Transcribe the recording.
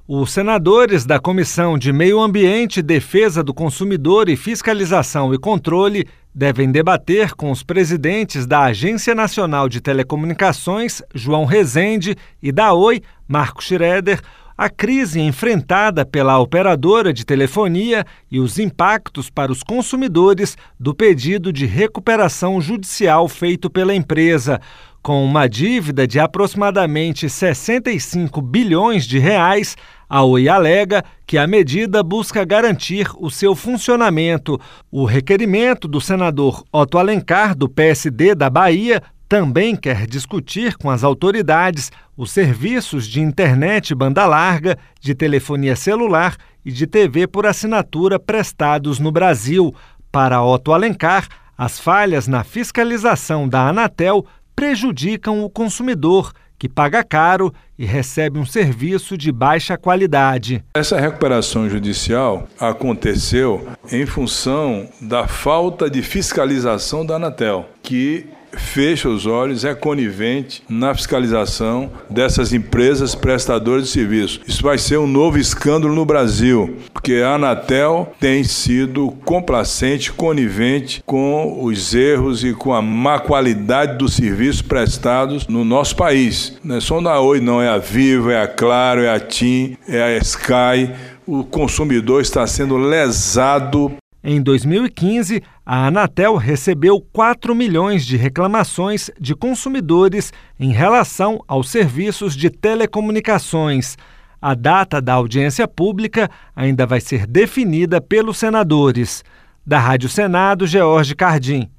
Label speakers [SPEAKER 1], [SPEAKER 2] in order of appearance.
[SPEAKER 1] Os senadores da Comissão de Meio Ambiente, Defesa do Consumidor e Fiscalização e Controle devem debater com os presidentes da Agência Nacional de Telecomunicações, João Rezende, e da Oi, Marco Schroeder, a crise enfrentada pela operadora de telefonia e os impactos para os consumidores do pedido de recuperação judicial feito pela empresa. Com uma dívida de aproximadamente 65 bilhões de reais, a Oi alega que a medida busca garantir o seu funcionamento. O requerimento do senador Otto Alencar, do PSD da Bahia, também quer discutir com as autoridades os serviços de internet banda larga, de telefonia celular e de TV por assinatura prestados no Brasil. Para Otto Alencar, as falhas na fiscalização da Anatel prejudicam o consumidor, que paga caro e recebe um serviço de baixa qualidade.
[SPEAKER 2] Essa recuperação judicial aconteceu em função da falta de fiscalização da Anatel, que fecha os olhos, é conivente na fiscalização dessas empresas prestadoras de serviço. Isso vai ser um novo escândalo no Brasil, porque a Anatel tem sido complacente, conivente com os erros e com a má qualidade dos serviços prestados no nosso país. Não é só da Oi, não, é a Vivo, é a Claro, é a TIM, é a Sky. O consumidor está sendo lesado.
[SPEAKER 1] Em 2015, a Anatel recebeu 4 milhões de reclamações de consumidores em relação aos serviços de telecomunicações. A data da audiência pública ainda vai ser definida pelos senadores. Da Rádio Senado, George Cardim.